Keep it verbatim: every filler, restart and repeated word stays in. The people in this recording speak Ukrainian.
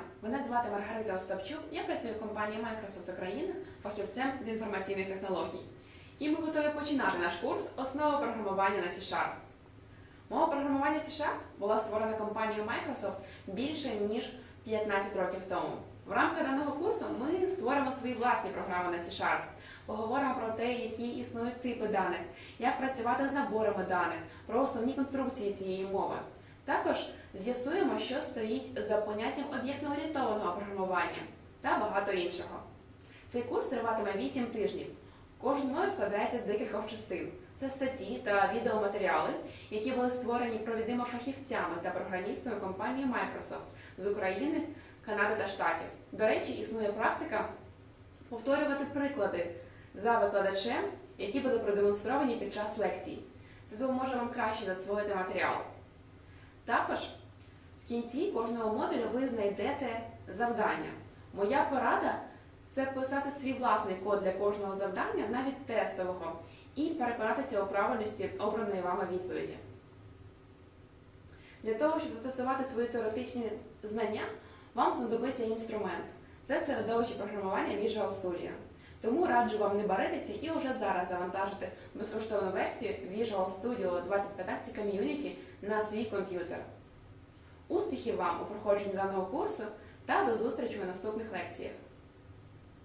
Мене звати Маргарита Остапчук, я працюю в компанії Microsoft Україна фахівцем з інформаційних технологій. І ми готові починати наш курс «Основи програмування на сі шарп». Мова програмування сі шарп була створена компанією Microsoft більше ніж п'ятнадцять років тому. В рамках даного курсу ми створимо свої власні програми на сі шарп, поговоримо про те, які існують типи даних, як працювати з наборами даних, про основні конструкції цієї мови. Також з'ясуємо, що стоїть за поняттям об'єктно-орієнтованого програмування та багато іншого. Цей курс триватиме вісім тижнів. Кожен модуль складається з декількох частин. Це статті та відеоматеріали, які були створені провідними фахівцями та програмістами компанії Microsoft з України, Канади та Штатів. До речі, існує практика повторювати приклади за викладачем, які будуть продемонстровані під час лекцій. Це допоможе вам краще засвоїти матеріал. Також в кінці кожного модулю ви знайдете завдання. Моя порада – це вписати свій власний код для кожного завдання, навіть тестового, і переконатися у правильності обраної вами відповіді. Для того, щоб застосувати свої теоретичні знання, вам знадобиться інструмент. Це середовище програмування Visual Studio. Тому раджу вам не баритися і вже зараз завантажити безкоштовну версію Visual Studio двадцять п'ятнадцять Community на свій комп'ютер. Успіхів вам у проходженні даного курсу та до зустрічі у наступних лекціях!